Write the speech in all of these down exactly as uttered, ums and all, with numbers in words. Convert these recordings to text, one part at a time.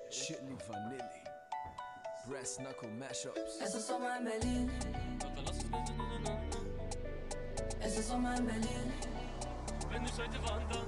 Chili Vanilli, Brass Knuckle Mashups. Es ist Sommer in Berlin. Es ist Sommer in Berlin. Wenn ich heute wandern.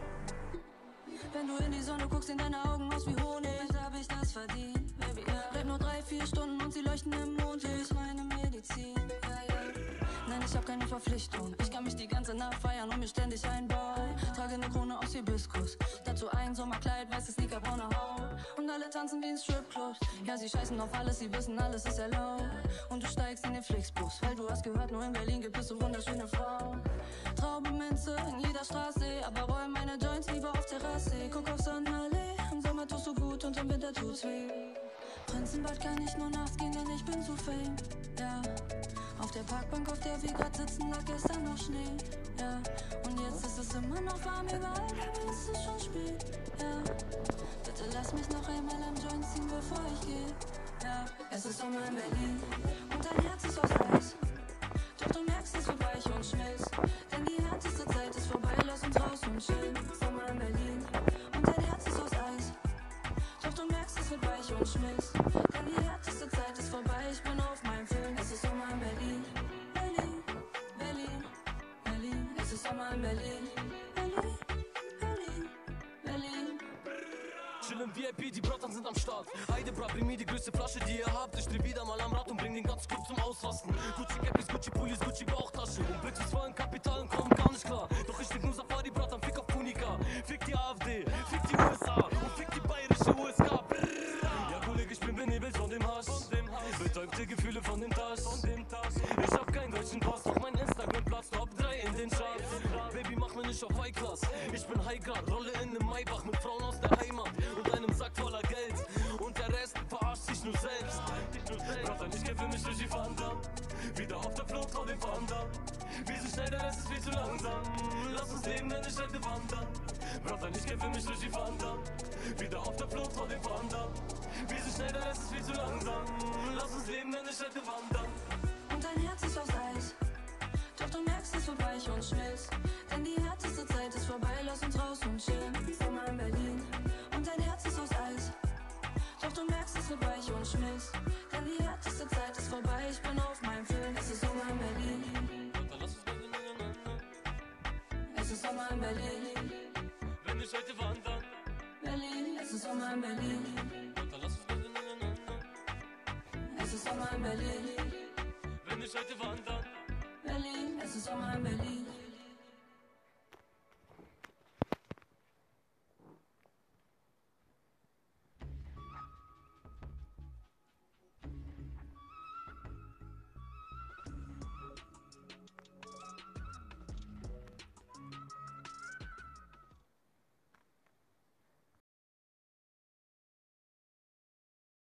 Wenn du in die Sonne guckst, in deine Augen aus wie Honig, hab ich das verdient, Baby, ja. Bleib nur drei, vier Stunden und sie leuchten im Mondlicht. Meine Medizin, ja, ja. Nein, ich hab keine Verpflichtung. Ich kann mich die ganze Nacht feiern und mir ständig einbauen. Trage eine Krone aus Hibiskus, dazu ein Sommerkleid, weiße Sneaker, braune Haut. Und alle tanzen wie in Stripclubs. Ja, sie scheißen auf alles, sie wissen, alles ist erlaubt. Und du steigst in den Flixbus, weil du hast gehört, nur in Berlin gibt es so wunderschöne Frauen. Traube Minze in jeder Straße, aber räum meine Joints lieber auf Terrasse. Guck auf Sonnenallee, im Sommer tust du gut und im Winter tut's weh. Prinzenbad kann ich nur nachts gehen, denn ich bin zu fame, ja. Auf der Parkbank, auf der wir grad sitzen, lag gestern noch Schnee, ja. Und jetzt ist es immer noch warm überall, aber es ist schon spät, ja. Bitte lass mich noch einmal am Joint ziehen, bevor ich gehe, ja. Es ist Sommer in Berlin und dein Herz ist aus Eis. Doch du merkst, es wird weich und schmilzt, denn die härteste Zeit ist vorbei, lass uns raus und chillen. Sommer in Berlin und dein Herz ist aus Eis. Doch du merkst, es wird weich und schmilzt, denn die härteste Zeit ist vorbei, ich bin auf meinem Film. Es ist Sommer in Berlin, Berlin, Berlin, Berlin. Es ist Sommer in Berlin, Berlin, Berlin, Berlin. Chill im V I P, die Brattern sind am Start. Heide, bra, bring mir die größte Flasche, die ihr habt. Ich dreh wieder mal am Rad und bring den ganzen Club zum Ausrasten. Gucci Cappies, Gucci Pullis, Gucci Bauchtasche. Und Bitches wollen Kapital und kommen gar nicht klar. Doch ich denk nur Safari, Brattern, fick auf Punika. Fick die AfD, fick die U S A und fick die bayerische U S K. Ja, Kollege, ich bin benebelt von dem Hasch. Betäubte Gefühle von dem Tasch. Ich hab keinen deutschen Pass, doch mein Instagram-Platz Top drei in den Charts. Baby, mach mir nicht auf High-Class. Ich bin High-Grad, rolle in nem Maybach mit Frauen aus der Heimat und einem Sack voller Geld. Und der Rest verarscht sich nur selbst. Bratan, ich kämpfe mich durch die Fanta. Wieder auf der Flucht vor dem Panda. Wir sind schnell, der Rest ist viel zu langsam. Lass uns leben, denn ich hätte wandern. Bratan, ich kämpfe mich durch die Fanta. Wieder auf der Flucht vor dem Panda. Wir sind schnell, der Rest ist viel zu langsam. Lass uns leben, denn ich hätte wandern. Und dein Herz ist aus Eis. Doch du merkst, es wird weich und schmilzt, denn die härteste Zeit ist vorbei, lass uns raus und chillen. Sommer in Berlin und dein Herz ist aus Eis. Doch du merkst, es wird weich und schmilzt, denn die härteste Zeit ist vorbei, ich bin auf meinem Film. Es ist Sommer in Berlin. Es ist Sommer in Berlin. Wenn ich heute wandern. Berlin, es ist Sommer in Berlin. Es ist Sommer in Berlin. Wenn ich heute wandern. Berlin, es ist Sommer in Berlin.